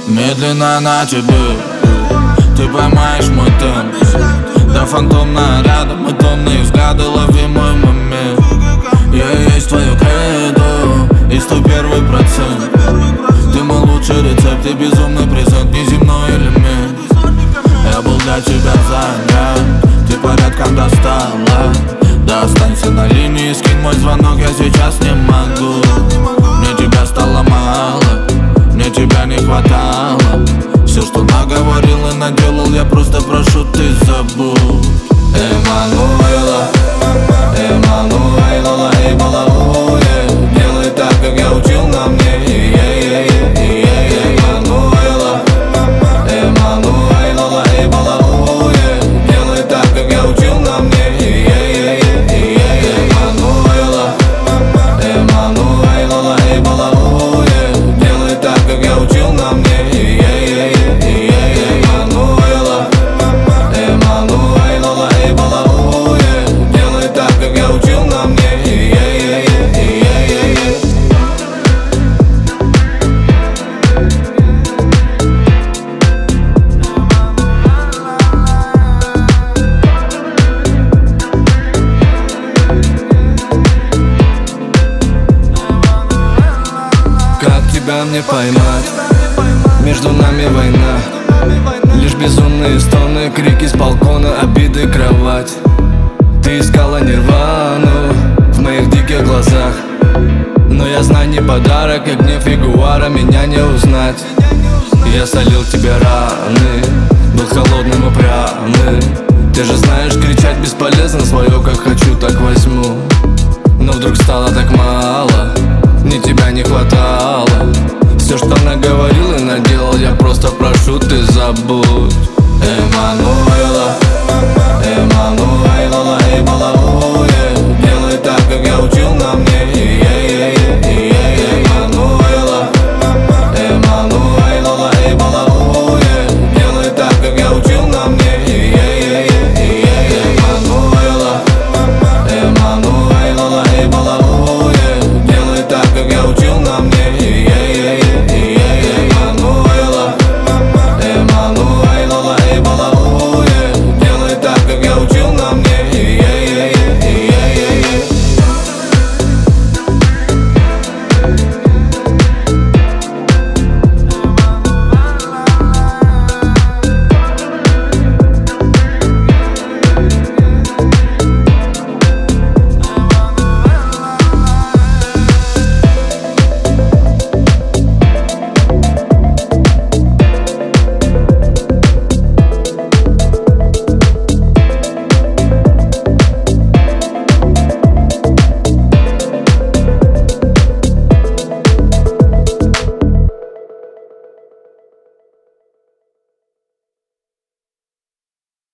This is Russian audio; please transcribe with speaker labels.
Speaker 1: Медленно на тебе, ты поймаешь мой темп. Да фантомно рядом, и томные взгляды, лови мой момент. Я есть твое кредо, и 101%. Ты мой лучший рецепт и безумный презент, неземной элемент. Я был для тебя занят, ты порядком достала. Да останься на линии, скинь мой звонок, я сейчас не могу. Мне тебя стало мало, мне тебя не хватало. Все, что наговорил и наделал, я просто прошу, ты забудь. Эммануэла, Эммануэла, делай так, как я учил на мне. Эммануэла, Эммануэла, делай так, как я учил на мне. Эммануэла, Эммануэла, делай так, как я учил на мне.
Speaker 2: Как тебя мне поймать? Между нами война. Лишь безумные стоны, крики с балкона, обиды, кровать. Ты искала нирвану в моих диких глазах, но я знаю, не подарок, и гнев ягуара меня не узнать. Я солил тебе раны, был холодным, упрямым. Ты же знаешь, кричать бесполезно, свое как хочу, так возьму. Но вдруг стало так мало, мне тебя не хватало.